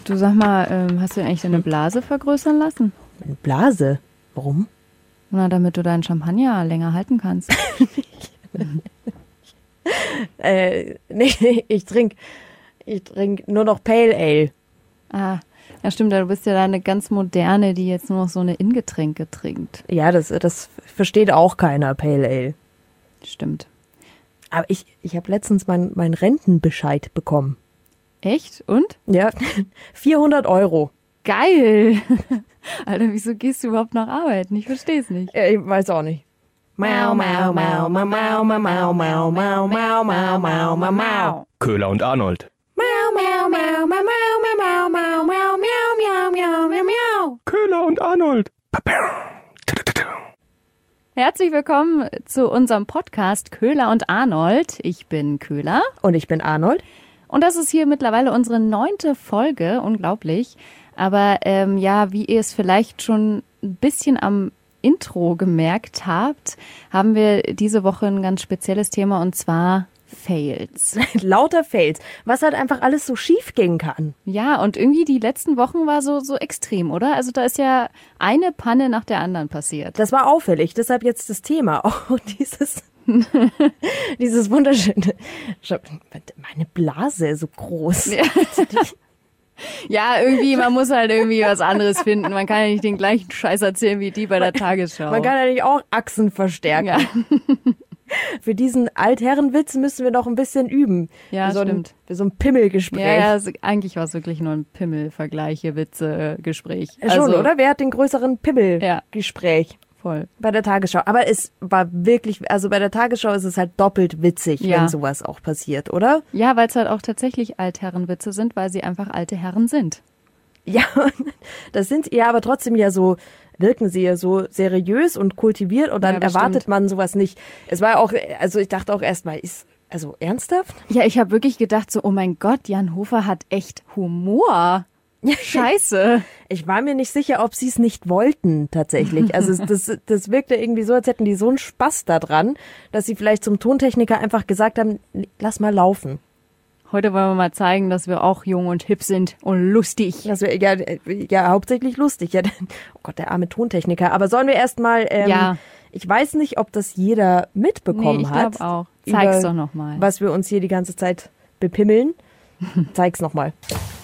Du sag mal, hast du eigentlich deine Blase vergrößern lassen? Eine Blase? Warum? Na, damit du deinen Champagner länger halten kannst. Nee, ich trink nur noch Pale Ale. Ah, ja stimmt, du bist ja eine ganz moderne, die jetzt nur noch so eine Ingetränke trinkt. Ja, das versteht auch keiner, Pale Ale. Stimmt. Aber ich habe letztens meinen Rentenbescheid bekommen. Echt? Und? Ja, 400 €. Geil! Alter, wieso gehst du überhaupt noch arbeiten? Ich verstehe es nicht. Ich weiß auch nicht. Mau, mau, mau, mau, mau, mau, mau, mau, mau, mau, mau, mau, mau, mau. Köhler und Arnold. Mau, mau, mau, mau, mau, mau, mau, mau, mau, miau, miau, miau, miau. Köhler und Arnold. Herzlich willkommen zu unserem Podcast Köhler und Arnold. Ich bin Köhler. Und ich bin Arnold. Und das ist hier mittlerweile unsere 9. Folge. Unglaublich. Aber ja, wie ihr es vielleicht schon ein bisschen am Intro gemerkt habt, haben wir diese Woche ein ganz spezielles Thema und zwar Fails. Lauter Fails. Was halt einfach alles so schief gehen kann. Ja, und irgendwie die letzten Wochen war so extrem, oder? Also da ist ja eine Panne nach der anderen passiert. Das war auffällig, deshalb jetzt das Thema. Oh, dieses wunderschöne. Meine Blase so groß. Ja. Ja, irgendwie, man muss halt irgendwie was anderes finden. Man kann ja nicht den gleichen Scheiß erzählen wie die bei der Tagesschau. Man kann ja nicht auch Achsen verstärken. Ja. Für diesen Altherrenwitz müssen wir noch ein bisschen üben. Ja, stimmt. Für so ein Pimmelgespräch. Ja, also eigentlich war es wirklich nur ein Pimmel-Vergleiche, Witze-Gespräch. Schon, oder? Wer hat den größeren Pimmelgespräch? Ja. Voll. Bei der Tagesschau. Aber es war wirklich, also bei der Tagesschau ist es halt doppelt witzig, wenn sowas auch passiert, oder? Ja, weil es halt auch tatsächlich Altherrenwitze sind, weil sie einfach alte Herren sind. Ja, das sind ja, aber trotzdem ja so, wirken sie ja so seriös und kultiviert und dann erwartet man sowas nicht. Es war auch, also ich dachte auch erstmal, also ernsthaft? Ja, ich habe wirklich gedacht so, oh mein Gott, Jan Hofer hat echt Humor. Scheiße. Ich war mir nicht sicher, ob sie es nicht wollten, tatsächlich. Also das wirkte irgendwie so, als hätten die so einen Spaß daran, dass sie vielleicht zum Tontechniker einfach gesagt haben, lass mal laufen. Heute wollen wir mal zeigen, dass wir auch jung und hip sind und lustig. Das wär, ja, hauptsächlich lustig. Ja, oh Gott, der arme Tontechniker. Aber sollen wir erst mal, ich weiß nicht, ob das jeder mitbekommen hat. Ich glaube auch. Zeig's doch nochmal. Was wir uns hier die ganze Zeit bepimmeln. Zeig's nochmal.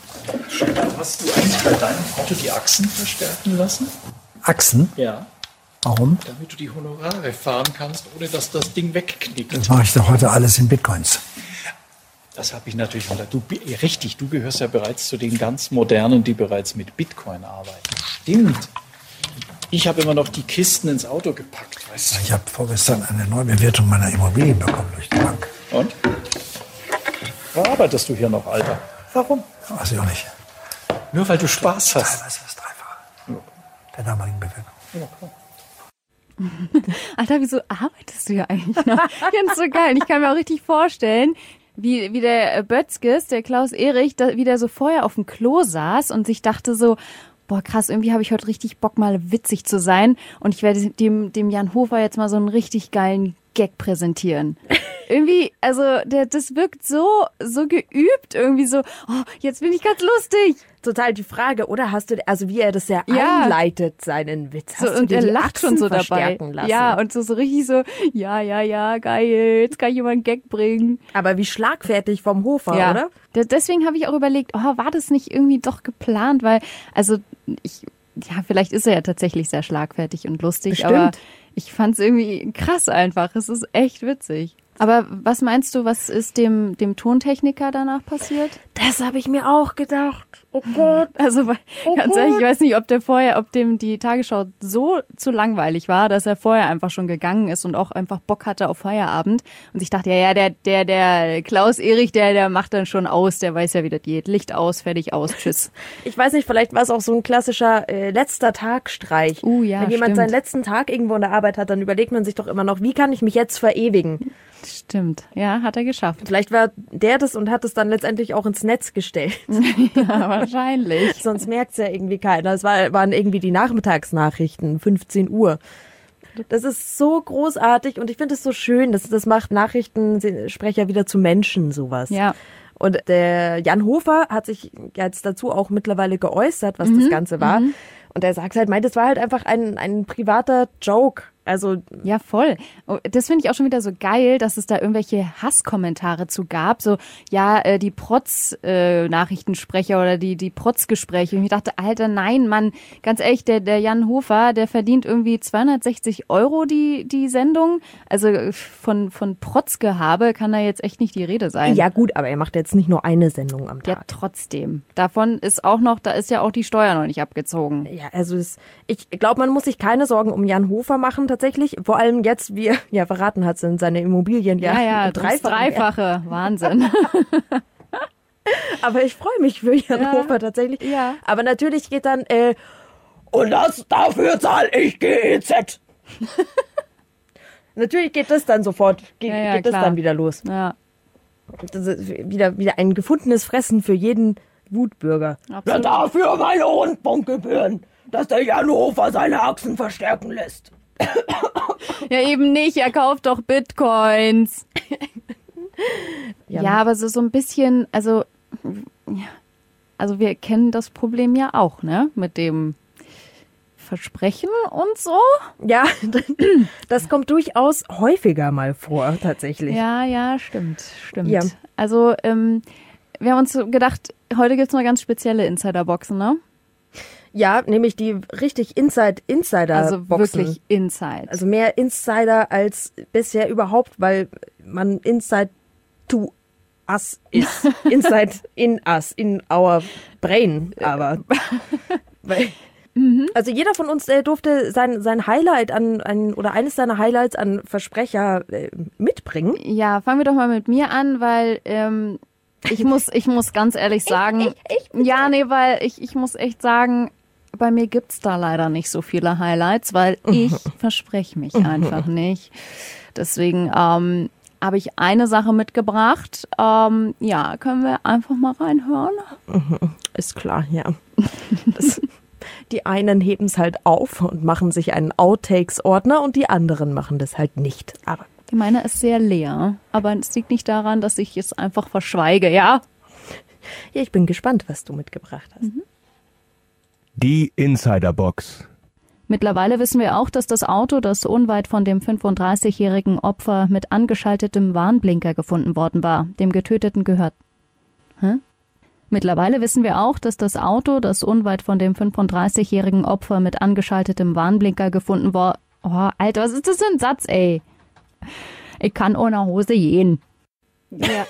Hast du eigentlich bei deinem Auto die Achsen verstärken lassen? Achsen? Ja. Warum? Damit du die Honorare fahren kannst, ohne dass das Ding wegknickt. Das mache ich doch heute alles in Bitcoins. Das habe ich natürlich. Richtig, du gehörst ja bereits zu den ganz Modernen, die bereits mit Bitcoin arbeiten. Stimmt. Ich habe immer noch die Kisten ins Auto gepackt, weißt du. Ich habe vorgestern eine Neubewertung meiner Immobilien bekommen durch die Bank. Und? Wo arbeitest du hier noch, Alter? Warum? Weiß ich auch nicht. Nur weil du Spaß hast. Teilweise das Dreifache der damaligen Bewertung. Ja, klar. Alter, wieso arbeitest du ja eigentlich noch? Ich find's so geil. Ich kann mir auch richtig vorstellen, wie der Bötzkes, der Klaus Erich, wie der so vorher auf dem Klo saß und sich dachte so, boah krass, irgendwie habe ich heute richtig Bock, mal witzig zu sein und ich werde dem Jan Hofer jetzt mal so einen richtig geilen Gag präsentieren. Irgendwie, also das wirkt so geübt, irgendwie so, oh, jetzt bin ich ganz lustig. Total die Frage, oder hast du, also wie er das ja einleitet, seinen Witz. Hast so, und er lacht Achsen schon so dabei. Lassen? Ja, und so richtig so, ja, geil, jetzt kann ich mal einen Gag bringen. Aber wie schlagfertig vom Hofer, oder? Deswegen habe ich auch überlegt, war das nicht irgendwie doch geplant, weil, also vielleicht ist er ja tatsächlich sehr schlagfertig und lustig, Bestimmt. Aber ich fand es irgendwie krass einfach. Es ist echt witzig. Aber was meinst du, was ist dem Tontechniker danach passiert? Das habe ich mir auch gedacht. Oh Gott. Also ganz ehrlich, ich weiß nicht, ob dem die Tagesschau so zu langweilig war, dass er vorher einfach schon gegangen ist und auch einfach Bock hatte auf Feierabend. Und ich dachte, der Klaus Erich, der macht dann schon aus, der weiß ja, wie das geht. Licht aus, fertig aus, tschüss. Ich weiß nicht, vielleicht war es auch so ein klassischer letzter Tag-Streich. Ja, wenn jemand seinen letzten Tag irgendwo in der Arbeit hat, dann überlegt man sich doch immer noch, wie kann ich mich jetzt verewigen? Stimmt, ja, hat er geschafft. Vielleicht war der das und hat es dann letztendlich auch ins Netz gestellt. Ja, wahrscheinlich. Sonst merkt es ja irgendwie keiner. Es waren irgendwie die Nachmittagsnachrichten, 15 Uhr. Das ist so großartig und ich finde es so schön, das macht Nachrichtensprecher wieder zu Menschen, sowas. Ja. Und der Jan Hofer hat sich jetzt dazu auch mittlerweile geäußert, was das Ganze war. Und er sagt halt, das war halt einfach ein privater Joke. Also ja, voll. Das finde ich auch schon wieder so geil, dass es da irgendwelche Hasskommentare zu gab. So, ja, die Protz-Nachrichtensprecher oder die Protz-Gespräche. Und ich dachte, Alter, nein, Mann, ganz ehrlich, der Jan Hofer, der verdient irgendwie 260 € die Sendung. Also von Protzgehabe kann da jetzt echt nicht die Rede sein. Ja gut, aber er macht jetzt nicht nur eine Sendung am Tag. Ja, trotzdem. Davon ist auch noch, da ist ja auch die Steuer noch nicht abgezogen. Ja, also ich glaube, man muss sich keine Sorgen um Jan Hofer machen tatsächlich. Vor allem jetzt, wie er ja verraten hat, sind seine Immobilien ja Dreifache. Wahnsinn. Aber ich freue mich für Jan Hofer tatsächlich. Ja. Aber natürlich geht dann, und dafür zahle ich GEZ. Natürlich geht das dann sofort, geht das dann wieder los. Ja. Das ist wieder ein gefundenes Fressen für jeden Wutbürger. Absolut. Ja, dafür meine Rundfunkgebühren, dass der Jan Hofer seine Achsen verstärken lässt. Ja, eben nicht. Er kauft doch Bitcoins. Ja, aber so ein bisschen, also wir kennen das Problem ja auch, ne? Mit dem Versprechen und so. Ja, das kommt durchaus häufiger mal vor, tatsächlich. Ja, stimmt. Ja. Also, wir haben uns gedacht, heute gibt's noch ganz spezielle Insiderboxen, ne? Ja, nämlich die richtig Insider-Boxen. Also wirklich Inside. Also mehr Insider als bisher überhaupt, weil man Inside to us ist. Inside in us, in our brain, aber. Also jeder von uns durfte sein Highlight oder eines seiner Highlights an Versprecher mitbringen. Ja, fangen wir doch mal mit mir an, weil ich muss ganz ehrlich sagen, weil ich muss echt sagen, bei mir gibt's da leider nicht so viele Highlights, weil ich verspreche mich einfach nicht. Deswegen habe ich eine Sache mitgebracht. Können wir einfach mal reinhören? Ist klar, ja. Die einen heben es halt auf und machen sich einen Outtakes-Ordner und die anderen machen das halt nicht. Aber meine ist sehr leer, aber es liegt nicht daran, dass ich es einfach verschweige, ja? Ja, ich bin gespannt, was du mitgebracht hast. Die Insiderbox. Mittlerweile wissen wir auch, dass das Auto, das unweit von dem 35-jährigen Opfer mit angeschaltetem Warnblinker gefunden worden war, dem Getöteten gehört. Mittlerweile wissen wir auch, dass das Auto, das unweit von dem 35-jährigen Opfer mit angeschaltetem Warnblinker gefunden war. Oh, Alter, was ist das für ein Satz, ey? Ich kann ohne Hose gehen. Ja.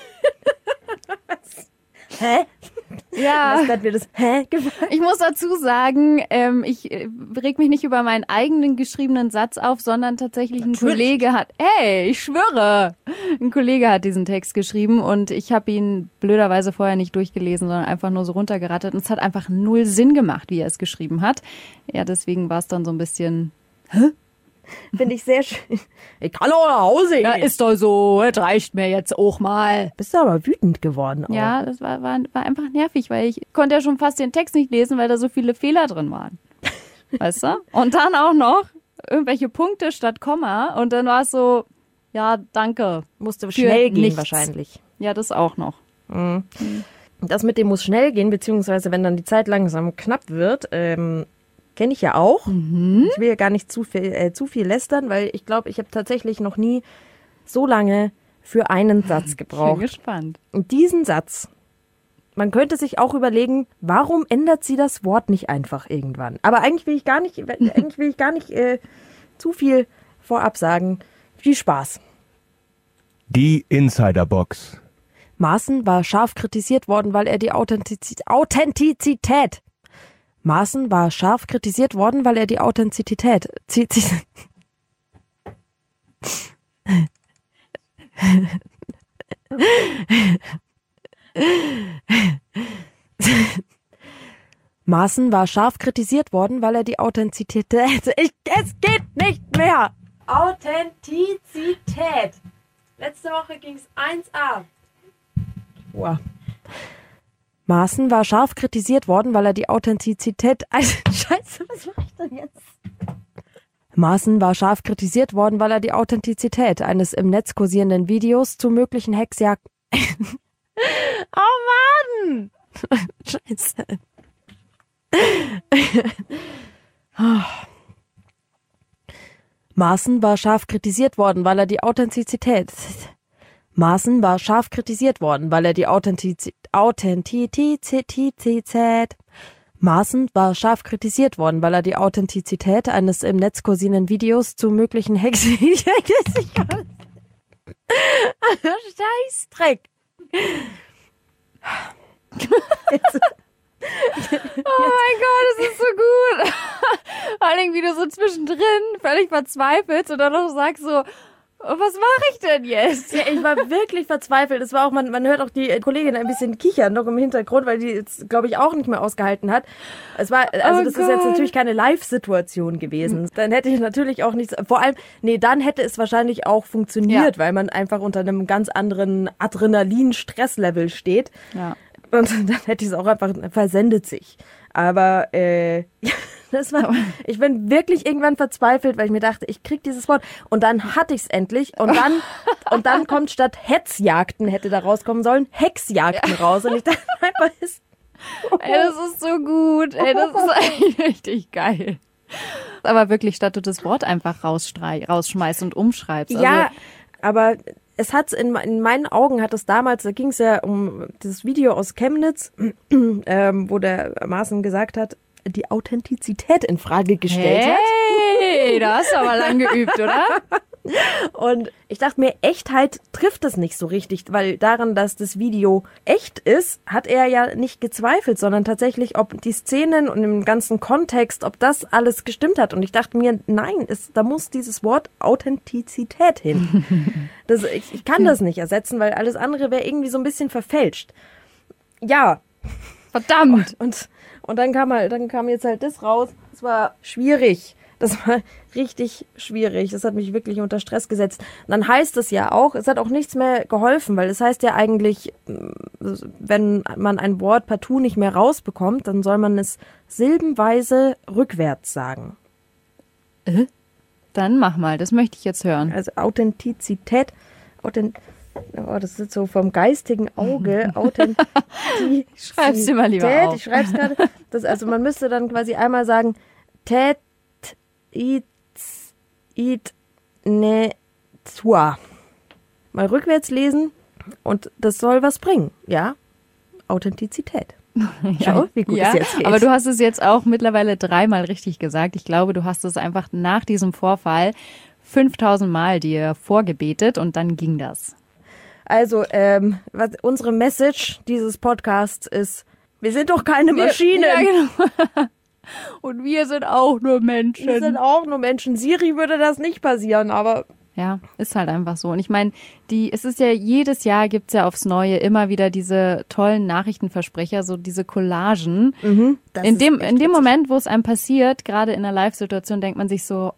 Hä? Ja. Was hat mir das gefallen? Ich muss dazu sagen, ich reg mich nicht über meinen eigenen geschriebenen Satz auf, sondern tatsächlich ein Kollege hat, ich schwöre, ein Kollege hat diesen Text geschrieben und ich habe ihn blöderweise vorher nicht durchgelesen, sondern einfach nur so runtergerattert und es hat einfach null Sinn gemacht, wie er es geschrieben hat. Ja, deswegen war es dann so ein bisschen, Finde ich sehr schön. Ich kann auch nach Hause gehen. Ja, ist doch so, das reicht mir jetzt auch mal. Bist du aber wütend geworden auch. Ja, das war einfach nervig, weil ich konnte ja schon fast den Text nicht lesen, weil da so viele Fehler drin waren. Weißt du? Und dann auch noch irgendwelche Punkte statt Komma und dann war es so, ja, danke. Musste schnell gehen nichts. Wahrscheinlich. Ja, das auch noch. Das mit dem muss schnell gehen, beziehungsweise wenn dann die Zeit langsam knapp wird, kenne ich ja auch. Ich will ja gar nicht zu viel lästern, weil ich glaube, ich habe tatsächlich noch nie so lange für einen Satz gebraucht. Ich bin gespannt. Und diesen Satz, man könnte sich auch überlegen, warum ändert sie das Wort nicht einfach irgendwann? Aber eigentlich will ich gar nicht zu viel vorab sagen. Viel Spaß. Die Insiderbox. Maaßen war scharf kritisiert worden, weil er die Authentizität Maaßen war scharf kritisiert worden, weil er die Authentizität. Es geht nicht mehr. Authentizität. Letzte Woche ging's 1A. Wow. Maaßen war scharf kritisiert worden, weil er die Authentizität. Scheiße, was mache ich denn jetzt? Maaßen war scharf kritisiert worden, weil er die Authentizität eines im Netz kursierenden Videos zu möglichen Hexjagden. Oh Mann! Scheiße. Maaßen war scharf kritisiert worden, weil er die Authentizität. Maaßen war scharf kritisiert worden, weil er die Authentizität. Maaßen war scharf kritisiert worden, weil er die Authentizität eines im Netz kursierenden Videos zu möglichen Scheißdreck. Oh mein Gott, das ist so gut. Vor allem, wie du so zwischendrin völlig verzweifelst und dann noch sagst so, was mache ich denn jetzt? Ja, ich war wirklich verzweifelt. Es war auch, man hört auch die Kollegin ein bisschen kichern noch im Hintergrund, weil die jetzt, glaube ich, auch nicht mehr ausgehalten hat. Es war, also das ist jetzt natürlich keine Live-Situation gewesen. Dann hätte ich natürlich auch nichts, vor allem, dann hätte es wahrscheinlich auch funktioniert, weil man einfach unter einem ganz anderen Adrenalin-Stresslevel steht. Ja. Und dann hätte ich es auch einfach versendet sich. Aber ich bin wirklich irgendwann verzweifelt, weil ich mir dachte, ich krieg dieses Wort. Und dann hatte ich es endlich. Und dann kommt statt Hetzjagden hätte da rauskommen sollen, Hexjagden raus. Und ich dachte einfach, Ey, das ist so gut. Ey, das ist eigentlich richtig geil. Aber wirklich, statt du das Wort einfach rausschmeißt und umschreibst. Also, ja, aber es hat in meinen Augen hat es damals, da ging es ja um das Video aus Chemnitz, wo der Maaßen gesagt hat, die Authentizität in Frage gestellt hat. Hey, da hast du aber lang geübt, oder? Und ich dachte mir, Echtheit trifft es nicht so richtig, weil daran, dass das Video echt ist, hat er ja nicht gezweifelt, sondern tatsächlich, ob die Szenen und im ganzen Kontext, ob das alles gestimmt hat. Und ich dachte mir, nein, da muss dieses Wort Authentizität hin. Ich kann das nicht ersetzen, weil alles andere wäre irgendwie so ein bisschen verfälscht. Ja. Verdammt. Und dann kam jetzt halt das raus. Es war schwierig. Das war richtig schwierig. Das hat mich wirklich unter Stress gesetzt. Und dann heißt es ja auch, es hat auch nichts mehr geholfen, weil es heißt ja eigentlich, wenn man ein Wort partout nicht mehr rausbekommt, dann soll man es silbenweise rückwärts sagen. Dann mach mal, das möchte ich jetzt hören. Also Authentizität, das ist so vom geistigen Auge. Authentizität. Ich schreib's dir mal lieber auf. Ich schreib's gerade. Also man müsste dann quasi einmal sagen, mal rückwärts lesen und das soll was bringen, ja? Authentizität. Schau, wie gut es jetzt geht. Aber du hast es jetzt auch mittlerweile 3-mal richtig gesagt. Ich glaube, du hast es einfach nach diesem Vorfall 5000 Mal dir vorgebetet und dann ging das. Also, unsere Message dieses Podcasts ist, wir sind doch keine Maschinen. Ja, genau. Und wir sind auch nur Menschen. Wir sind auch nur Menschen. Siri würde das nicht passieren, aber... Ja, ist halt einfach so. Und ich meine, es ist ja jedes Jahr gibt's ja aufs Neue immer wieder diese tollen Nachrichtenversprecher, so diese Collagen. In dem Moment, wo es einem passiert, gerade in einer Live-Situation, denkt man sich so,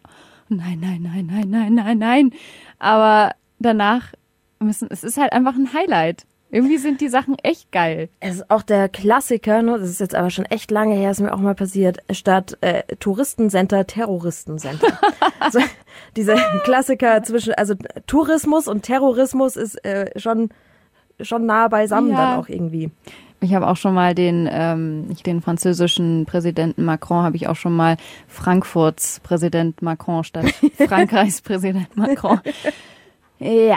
nein. Aber danach es ist halt einfach ein Highlight. Irgendwie sind die Sachen echt geil. Es ist auch der Klassiker, ne? Das ist jetzt aber schon echt lange her, ist mir auch mal passiert, statt Touristencenter, Terroristencenter. Also, dieser Klassiker also Tourismus und Terrorismus ist schon nah beisammen dann auch irgendwie. Ich habe auch schon mal den französischen Präsidenten Macron, habe ich auch schon mal Frankfurts Präsident Macron statt Frankreichs Präsident Macron. Ja.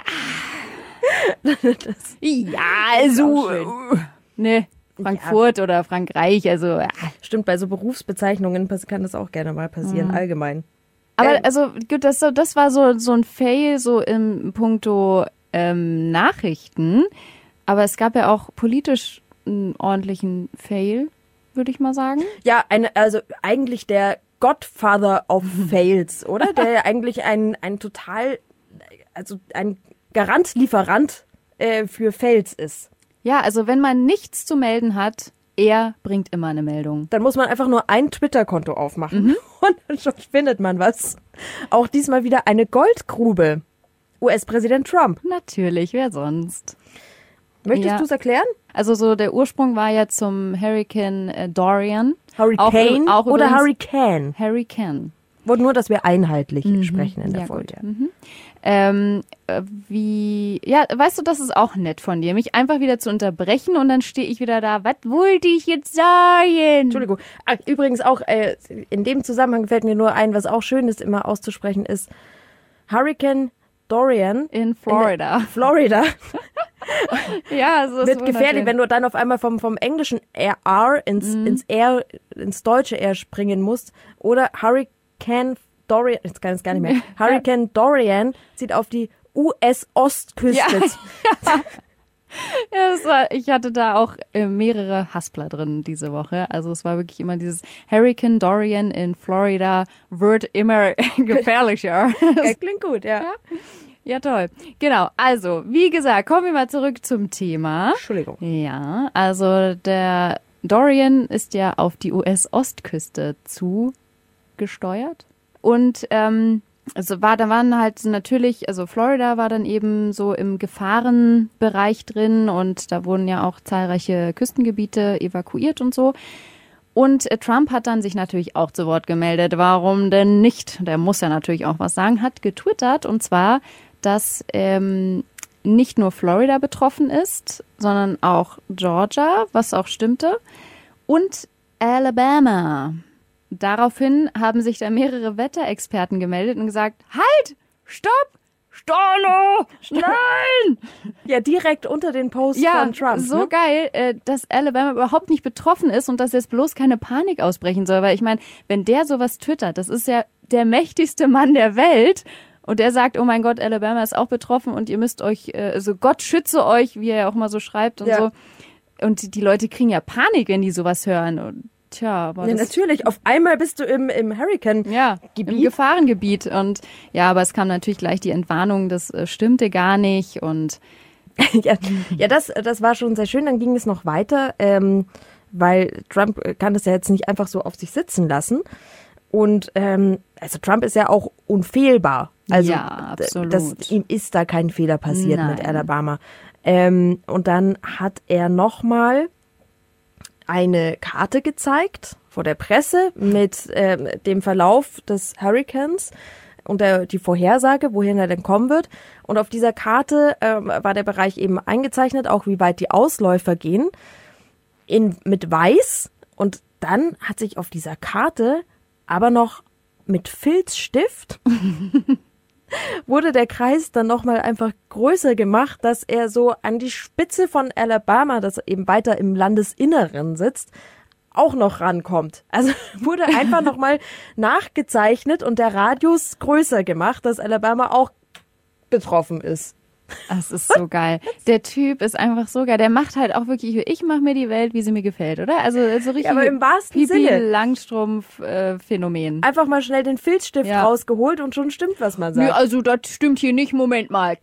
Frankfurt oder Frankreich, also ja. Stimmt, bei so Berufsbezeichnungen kann das auch gerne mal passieren, allgemein. Aber also gut, das war so ein Fail so im Punkto Nachrichten, aber es gab ja auch politisch einen ordentlichen Fail, würde ich mal sagen. Ja, also eigentlich der Godfather of Fails, oder? Der ja eigentlich ein Lieferant für Fails ist. Ja, also wenn man nichts zu melden hat, er bringt immer eine Meldung. Dann muss man einfach nur ein Twitter-Konto aufmachen und dann schon findet man was. Auch diesmal wieder eine Goldgrube. US-Präsident Trump. Natürlich, wer sonst? Möchtest du es erklären? Also so der Ursprung war ja zum Hurricane Dorian. Hurricane auch oder Hurricane? Hurricane. Nur, dass wir einheitlich sprechen in der Folge. Weißt du, das ist auch nett von dir, mich einfach wieder zu unterbrechen und dann stehe ich wieder da, was wollte ich jetzt sagen? Entschuldigung. Übrigens auch, in dem Zusammenhang fällt mir nur ein, was auch schön ist, immer auszusprechen, ist Hurricane Dorian. In Florida. Florida. Ja, also Wird gefährlich, wenn du dann auf einmal vom englischen R ins deutsche R springen musst. Oder Hurricane Dorian, jetzt kann ich es gar nicht mehr. Hurricane Dorian zieht auf die US-Ostküste. Ja, ich hatte da auch mehrere Haspler drin diese Woche. Also es war wirklich immer dieses Hurricane Dorian in Florida wird immer gefährlicher. Das klingt gut, ja. Ja, toll. Genau, also wie gesagt, kommen wir mal zurück zum Thema. Entschuldigung. Ja, also der Dorian ist ja auf die US-Ostküste zugesteuert. Und Florida war dann eben so im Gefahrenbereich drin und da wurden ja auch zahlreiche Küstengebiete evakuiert und so. Und Trump hat dann sich natürlich auch zu Wort gemeldet. Warum denn nicht? Der muss ja natürlich auch was sagen, hat getwittert und zwar, dass nicht nur Florida betroffen ist, sondern auch Georgia, was auch stimmte, und Alabama. Daraufhin haben sich da mehrere Wetterexperten gemeldet und gesagt, halt, stopp, Storno, nein! Ja, direkt unter den Posts von Trump. So geil, dass Alabama überhaupt nicht betroffen ist und dass jetzt bloß keine Panik ausbrechen soll. Weil ich meine, wenn der sowas twittert, das ist ja der mächtigste Mann der Welt und der sagt, oh mein Gott, Alabama ist auch betroffen und ihr müsst euch, Gott schütze euch, wie er ja auch mal so schreibt und so. Und die Leute kriegen ja Panik, wenn die sowas hören. Und tja, aber natürlich. Auf einmal bist du im Hurricane-Gebiet. Ja, im Gefahrengebiet. Und ja, aber es kam natürlich gleich die Entwarnung, das stimmte gar nicht. Und das war schon sehr schön. Dann ging es noch weiter, weil Trump kann das ja jetzt nicht einfach so auf sich sitzen lassen. Und also Trump ist ja auch unfehlbar. Also ja, absolut. Ihm ist da kein Fehler passiert mit Alabama. Und dann hat er nochmal eine Karte gezeigt vor der Presse mit dem Verlauf des Hurrikans und die Vorhersage, wohin er denn kommen wird. Und auf dieser Karte war der Bereich eben eingezeichnet, auch wie weit die Ausläufer gehen, mit Weiß. Und dann hat sich auf dieser Karte aber noch mit Filzstift wurde der Kreis dann nochmal einfach größer gemacht, dass er so an die Spitze von Alabama, das eben weiter im Landesinneren sitzt, auch noch rankommt. Also wurde einfach nochmal nachgezeichnet und der Radius größer gemacht, dass Alabama auch betroffen ist. Das ist so geil. Der Typ ist einfach so geil. Der macht halt auch wirklich, ich mache mir die Welt, wie sie mir gefällt, oder? Also so richtig. Ja, aber im wahrsten Sinne. Langstrumpf-Phänomen. Einfach mal schnell den Filzstift rausgeholt und schon stimmt, was man sagt. Nee, also das stimmt hier nicht. Moment mal.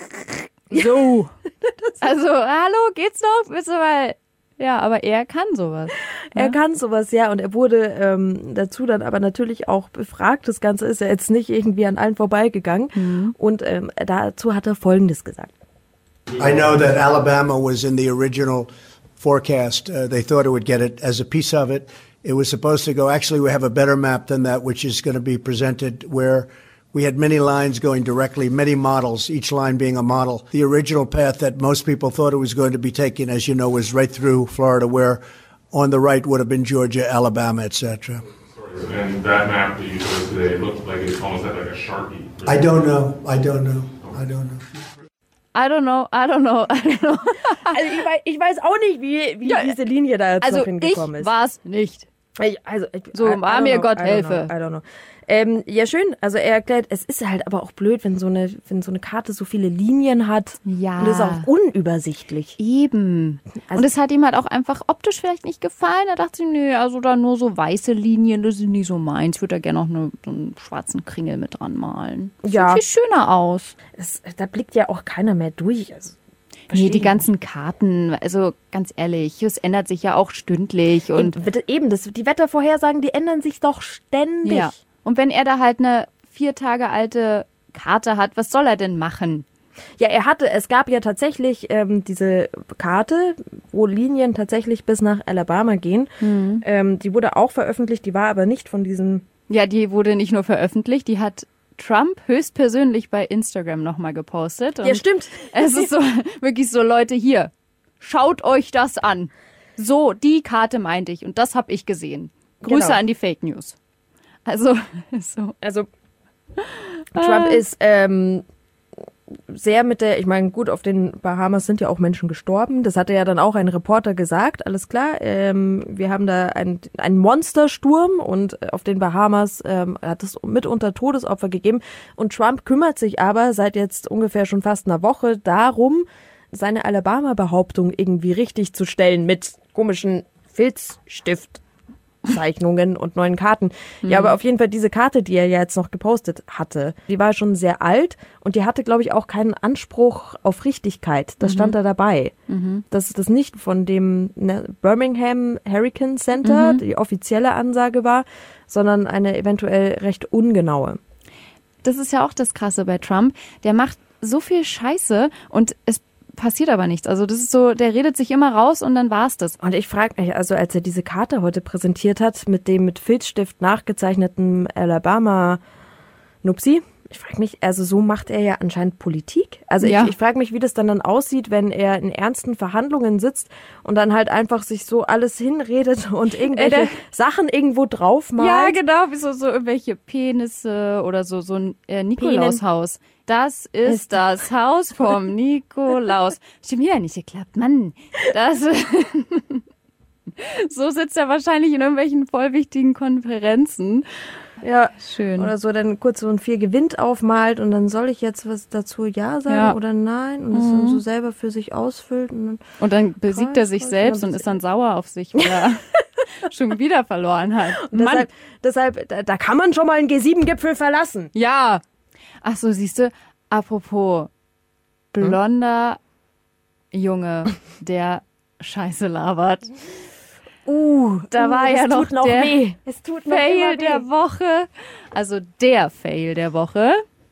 So. Also, hallo, geht's noch? Bist du mal... Ja, aber er kann sowas. Er kann sowas, ja. Und er wurde dazu dann aber natürlich auch befragt. Das Ganze ist ja jetzt nicht irgendwie an allen vorbeigegangen. Mhm. Und dazu hat er Folgendes gesagt. I know that Alabama was in the original forecast. They thought it would get it as a piece of it. It was supposed to go, actually we have a better map than that, which is going to be presented where we had many lines going directly, many models, each line being a model. The original path that most people thought it was going to be taken, as you know, was right through Florida, where on the right would have been Georgia, Alabama, etc. And that map that you showed today looked like it almost had like a Sharpie. I don't know. Also ich weiß auch nicht, wie diese Linie da jetzt noch hingekommen ist. Also ich war's nicht. So, Gott helfe. I don't know. Ja, schön. Also er erklärt, es ist halt aber auch blöd, wenn so eine Karte so viele Linien hat. Ja. Und es ist auch unübersichtlich. Eben. Also, und es hat ihm halt auch einfach optisch vielleicht nicht gefallen. Er dachte, nö, also da nur so weiße Linien, das ist nicht so meins. Ich würde da gerne noch so einen schwarzen Kringel mit dran malen. Das sieht viel schöner aus. Da blickt ja auch keiner mehr durch. Also, nee, die ganzen Karten, also ganz ehrlich, es ändert sich ja auch stündlich. Und eben, die Wettervorhersagen, die ändern sich doch ständig. Ja. Und wenn er da halt eine 4 Tage alte Karte hat, was soll er denn machen? Ja, es gab ja tatsächlich diese Karte, wo Linien tatsächlich bis nach Alabama gehen. Mhm. Die wurde auch veröffentlicht, die war aber nicht von diesem... Ja, die wurde nicht nur veröffentlicht, die hat Trump höchstpersönlich bei Instagram nochmal gepostet. Und Ja, stimmt. es ist so wirklich so, Leute, hier, schaut euch das an. So, die Karte meinte ich und das habe ich gesehen. Grüße Genau. an die Fake News. Also, so. Also Trump ist sehr mit der, ich meine, gut, auf den Bahamas sind ja auch Menschen gestorben. Das hatte ja dann auch ein Reporter gesagt, alles klar. Wir haben da einen Monstersturm und auf den Bahamas hat es mitunter Todesopfer gegeben. Und Trump kümmert sich aber seit jetzt ungefähr schon fast einer Woche darum, seine Alabama-Behauptung irgendwie richtig zu stellen mit komischen Filzstiftzeichnungen und neuen Karten. Ja, aber auf jeden Fall diese Karte, die er ja jetzt noch gepostet hatte, die war schon sehr alt und die hatte, glaube ich, auch keinen Anspruch auf Richtigkeit. Das stand da dabei. Dass das nicht von dem Birmingham Hurricane Center die offizielle Ansage war, sondern eine eventuell recht ungenaue. Das ist ja auch das Krasse bei Trump. Der macht so viel Scheiße und es passiert aber nichts. Also das ist so, der redet sich immer raus und dann war's das. Und ich frage mich, also als er diese Karte heute präsentiert hat, mit dem mit Filzstift nachgezeichneten Alabama-Nupsi, ich frage mich, also so macht er ja anscheinend Politik. Also Ja. ich frage mich, wie das dann aussieht, wenn er in ernsten Verhandlungen sitzt und dann halt einfach sich so alles hinredet und irgendwelche Sachen irgendwo draufmalt. Ja, genau, wie so irgendwelche Penisse oder so ein Nikolaushaus. Das ist das Haus vom Nikolaus. Stimmt wieder nicht geklappt, Mann. Das so sitzt er wahrscheinlich in irgendwelchen voll wichtigen Konferenzen. Ja, Schön. oder so dann kurz so ein 4 gewinnt aufmalt und dann soll ich jetzt was dazu Ja sagen Ja. oder Nein und das dann so selber für sich ausfüllt. Und Und dann besiegt er sich Kreuz, selbst ja, und ist dann sauer auf sich, weil er schon wieder verloren hat. Mann. deshalb da kann man schon mal einen G7-Gipfel verlassen. Ja. Ach so, siehst du, apropos blonder Junge, der Scheiße labert. Da war ja noch tut noch der weh. Es tut noch Fail immer der weh. Woche. Also der Fail der Woche.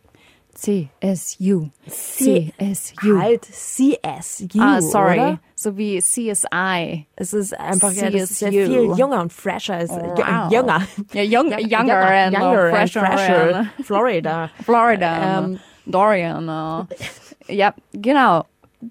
CSU. CSU. Halt CSU, Sorry. oder? So wie CSI. Es ist einfach ja, das ist ja CSU. viel jünger und fresher. Wow. Jünger. Ja, younger and fresher. Florida. Florida. Dorian. Ja, genau.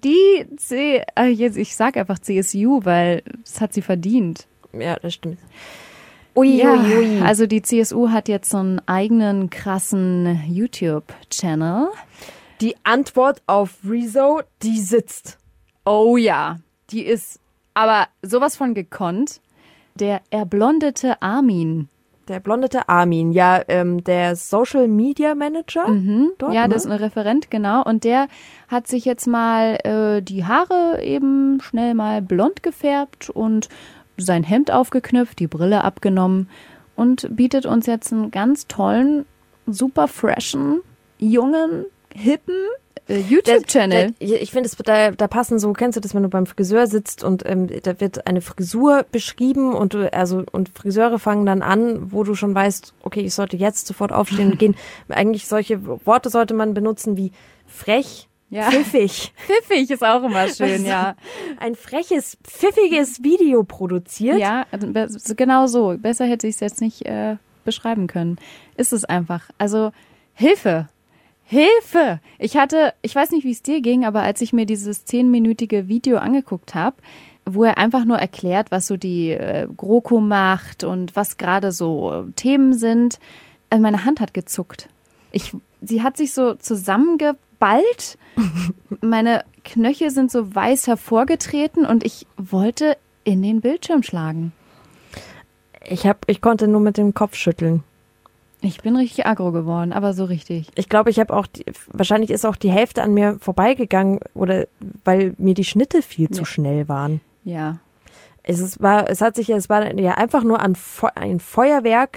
Ich sag einfach CSU, weil es hat sie verdient. Ja, das stimmt. Ui. Also die CSU hat jetzt so einen eigenen krassen YouTube-Channel. Die Antwort auf Rezo, die sitzt. Oh ja, die ist aber sowas von gekonnt. Der erblondete Armin. Der blondete Armin, ja, der Social Media Manager dort, Ja, ne? das ist ein Referent, genau. Und der hat sich jetzt mal die Haare eben schnell mal blond gefärbt und sein Hemd aufgeknöpft, die Brille abgenommen und bietet uns jetzt einen ganz tollen, super freshen, jungen, hippen YouTube-Channel. Ich finde, da passen so, kennst du das, wenn du beim Friseur sitzt und da wird eine Frisur beschrieben und und Friseure fangen dann an, wo du schon weißt, okay, ich sollte jetzt sofort aufstehen und gehen. Eigentlich solche Worte sollte man benutzen wie frech, Ja. pfiffig. Pfiffig ist auch immer schön, ja. Ein freches, pfiffiges Video produziert. Ja, genau so. Besser hätte ich es jetzt nicht beschreiben können. Ist es einfach. Also Hilfe. Hilfe! Ich weiß nicht, wie es dir ging, aber als ich mir dieses 10-minütige Video angeguckt habe, wo er einfach nur erklärt, was so die GroKo macht und was gerade so Themen sind, also meine Hand hat gezuckt. Sie hat sich so zusammengeballt, meine Knöchel sind so weiß hervorgetreten und ich wollte in den Bildschirm schlagen. Ich konnte nur mit dem Kopf schütteln. Ich bin richtig aggro geworden, aber so richtig. Ich glaube, ich habe auch, wahrscheinlich ist auch die Hälfte an mir vorbeigegangen, oder weil mir die Schnitte viel zu schnell waren. Ja. Es war ja einfach nur ein Feuerwerk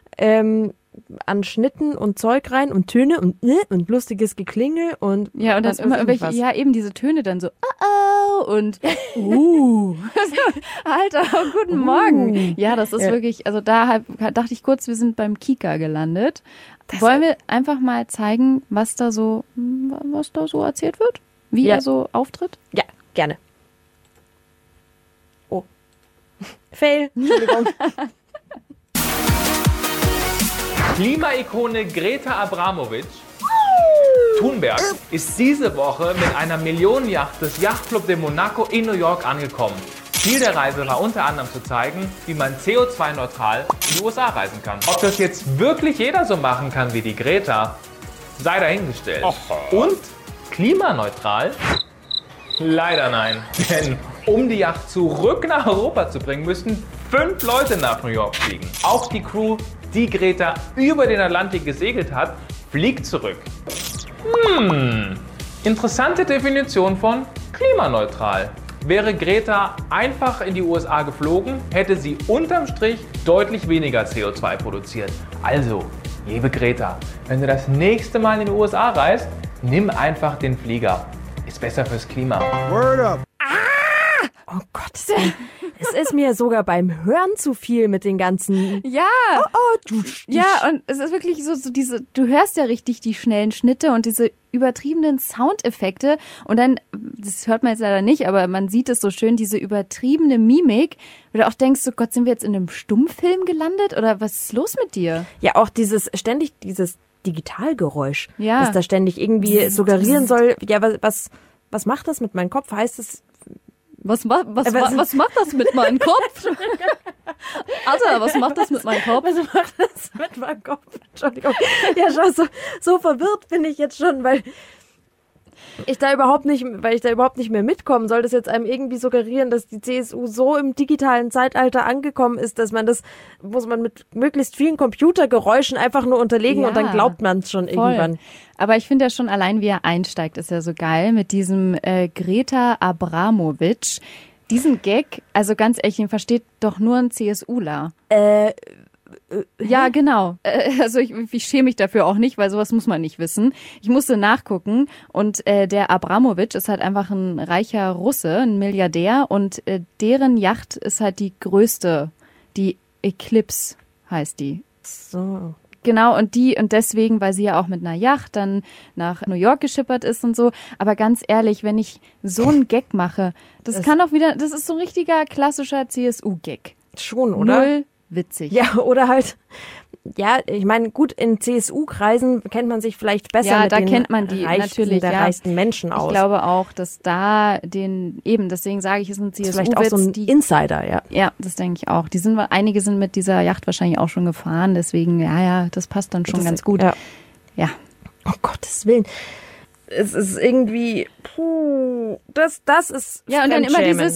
an Schnitten und Zeug rein und Töne und lustiges Geklingel und Ja, und dann was immer weiß ich irgendwelche, was. ja, eben diese Töne dann so, und Alter, guten Morgen. Ja, das ist Ja. wirklich, also da dachte ich kurz, wir sind beim Kika gelandet. Wollen wir einfach mal zeigen, was da so erzählt wird? Wie Ja. er so auftritt? Ja, gerne. Oh. Fail. Entschuldigung. Klimaikone Greta Abramovic Thunberg ist diese Woche mit einer Millionenyacht des Yachtclub de Monaco in New York angekommen. Ziel der Reise war unter anderem zu zeigen, wie man CO2-neutral in die USA reisen kann. Ob das jetzt wirklich jeder so machen kann wie die Greta, sei dahingestellt. Und klimaneutral? Leider nein. Denn um die Yacht zurück nach Europa zu bringen, müssten 5 Leute nach New York fliegen. Auch die Crew, die Greta über den Atlantik gesegelt hat, fliegt zurück. Interessante Definition von klimaneutral. Wäre Greta einfach in die USA geflogen, hätte sie unterm Strich deutlich weniger CO2 produziert. Also, liebe Greta, wenn du das nächste Mal in die USA reist, nimm einfach den Flieger. Ist besser fürs Klima. Word up. Oh Gott, es ist mir sogar beim Hören zu viel mit den ganzen... Ja. Ja, und es ist wirklich so diese, du hörst ja richtig die schnellen Schnitte und diese übertriebenen Soundeffekte und dann, das hört man jetzt leider nicht, aber man sieht es so schön, diese übertriebene Mimik, wo du auch denkst, so Gott, sind wir jetzt in einem Stummfilm gelandet oder was ist los mit dir? Ja, auch dieses Digitalgeräusch, Ja. das da ständig irgendwie suggerieren soll, ja, was macht das mit meinem Kopf? Heißt es... Was macht das mit meinem Kopf? Alter, was macht das mit meinem Kopf? Was macht das mit meinem Kopf? Entschuldigung. Ja, schon so verwirrt bin ich jetzt schon, weil ich da überhaupt nicht mehr mitkommen. Soll das jetzt einem irgendwie suggerieren, dass die CSU so im digitalen Zeitalter angekommen ist, dass muss man mit möglichst vielen Computergeräuschen einfach nur unterlegen und dann glaubt man es schon irgendwann. Aber ich finde ja schon allein, wie er einsteigt, ist ja so geil mit diesem Greta Abramovic. Diesen Gag, also ganz ehrlich, den versteht doch nur ein CSUler. Ja, genau. Also ich schäme mich dafür auch nicht, weil sowas muss man nicht wissen. Ich musste nachgucken und der Abramovic ist halt einfach ein reicher Russe, ein Milliardär und deren Yacht ist halt die größte, die Eclipse heißt die. So. Genau, und deswegen, weil sie ja auch mit einer Yacht dann nach New York geschippert ist und so. Aber ganz ehrlich, wenn ich so einen Gag mache, das ist so ein richtiger klassischer CSU-Gag. Schon, oder? Null witzig. Ja, oder halt, ja, ich meine, gut, in CSU-Kreisen kennt man sich vielleicht besser mit den kennt man die natürlich, reichsten Menschen aus. Ich glaube auch, dass da deswegen sage ich, es ist ein CSU-Witz. Vielleicht auch so ein Insider, ja. Ja, das denke ich auch. Einige sind mit dieser Yacht wahrscheinlich auch schon gefahren, deswegen, ja, das passt dann schon ganz gut. Ja. Oh Gottes Willen. Es ist irgendwie, das ist ja, und dann immer dieses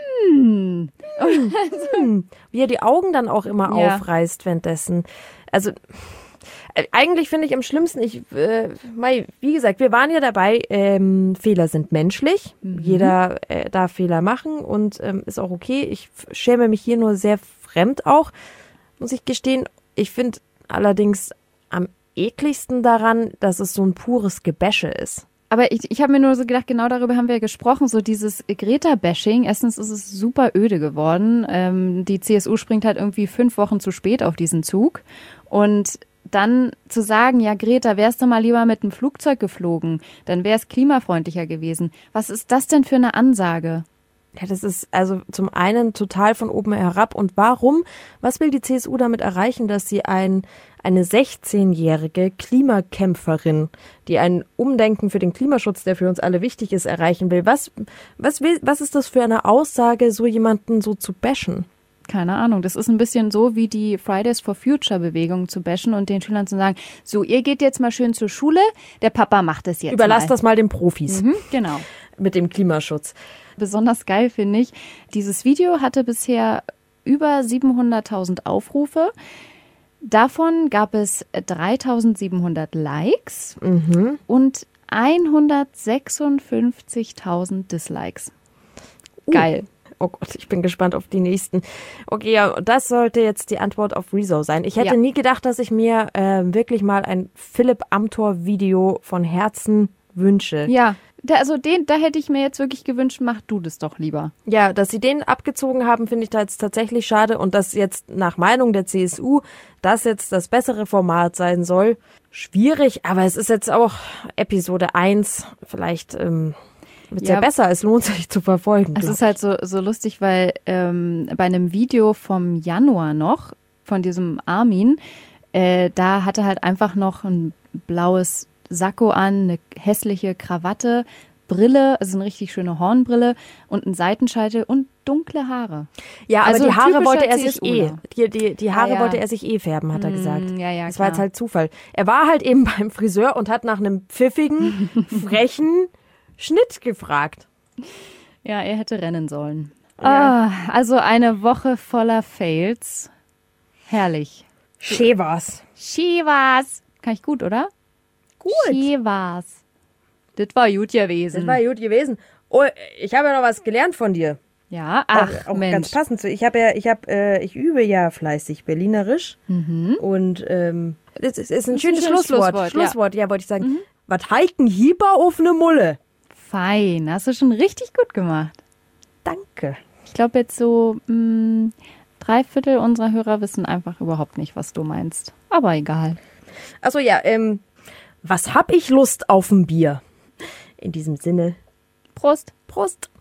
wie er die Augen dann auch immer aufreißt währenddessen. Also eigentlich finde ich am schlimmsten, wie gesagt, wir waren ja dabei, Fehler sind menschlich. Jeder darf Fehler machen und ist auch okay. Ich schäme mich hier nur sehr fremd auch, muss ich gestehen. Ich finde allerdings am ekligsten daran, dass es so ein pures Gebäsche ist. Aber ich habe mir nur so gedacht, genau darüber haben wir gesprochen, so dieses Greta-Bashing. Erstens ist es super öde geworden. Die CSU springt halt irgendwie 5 Wochen zu spät auf diesen Zug. Und dann zu sagen, ja Greta, wärst du mal lieber mit einem Flugzeug geflogen, dann wäre es klimafreundlicher gewesen. Was ist das denn für eine Ansage? Ja, das ist also zum einen total von oben herab. Und warum? Was will die CSU damit erreichen, dass sie eine 16-jährige Klimakämpferin, die ein Umdenken für den Klimaschutz, der für uns alle wichtig ist, erreichen will? Was ist das für eine Aussage, so jemanden so zu bashen? Keine Ahnung. Das ist ein bisschen so wie die Fridays for Future Bewegung zu bashen und den Schülern zu sagen, so, ihr geht jetzt mal schön zur Schule, der Papa macht es jetzt Überlasst das mal den Profis. Genau. Mit dem Klimaschutz. Besonders geil finde ich, dieses Video hatte bisher über 700.000 Aufrufe. Davon gab es 3.700 Likes und 156.000 Dislikes. Geil. Oh Gott, ich bin gespannt auf die nächsten. Okay, ja, das sollte jetzt die Antwort auf Rezo sein. Ich hätte nie gedacht, dass ich mir wirklich mal ein Philipp Amthor-Video von Herzen wünsche. Ja, da hätte ich mir jetzt wirklich gewünscht, mach du das doch lieber. Ja, dass sie den abgezogen haben, finde ich da jetzt tatsächlich schade. Und dass jetzt nach Meinung der CSU das jetzt das bessere Format sein soll, schwierig. Aber es ist jetzt auch Episode 1. Vielleicht wird es ja besser. Es lohnt sich zu verfolgen. Es ist halt so lustig, weil bei einem Video vom Januar noch, von diesem Armin, Da hatte halt einfach noch ein blaues Sakko an, eine hässliche Krawatte, Brille, also eine richtig schöne Hornbrille und einen Seitenscheitel und dunkle Haare. Ja, aber Also die Haare typischer wollte er sich CSUler. Die Haare ja. wollte er sich färben, hat er gesagt. Ja, Das klar. war jetzt halt Zufall. Er war halt eben beim Friseur und hat nach einem pfiffigen, frechen Schnitt gefragt. Ja, er hätte rennen sollen. Also eine Woche voller Fails. Herrlich. Schäbers. Chivas. Kann ich gut, oder? Gut. Chivas. Das war gut gewesen. Das war gut gewesen. Oh, ich habe ja noch was gelernt von dir. Ja, Auch Mensch. ganz passend zu. Ich übe ja fleißig Berlinerisch. Und es ist ein schönes Schlusswort. Schlusswort, ja, wollte ich sagen. Was heiken Hieber auf ne Mulle? Fein. Hast du schon richtig gut gemacht. Danke. Ich glaube jetzt so 3/4 unserer Hörer wissen einfach überhaupt nicht, was du meinst. Aber egal. Achso, ja, was hab ich Lust auf ein Bier? In diesem Sinne, Prost. Prost.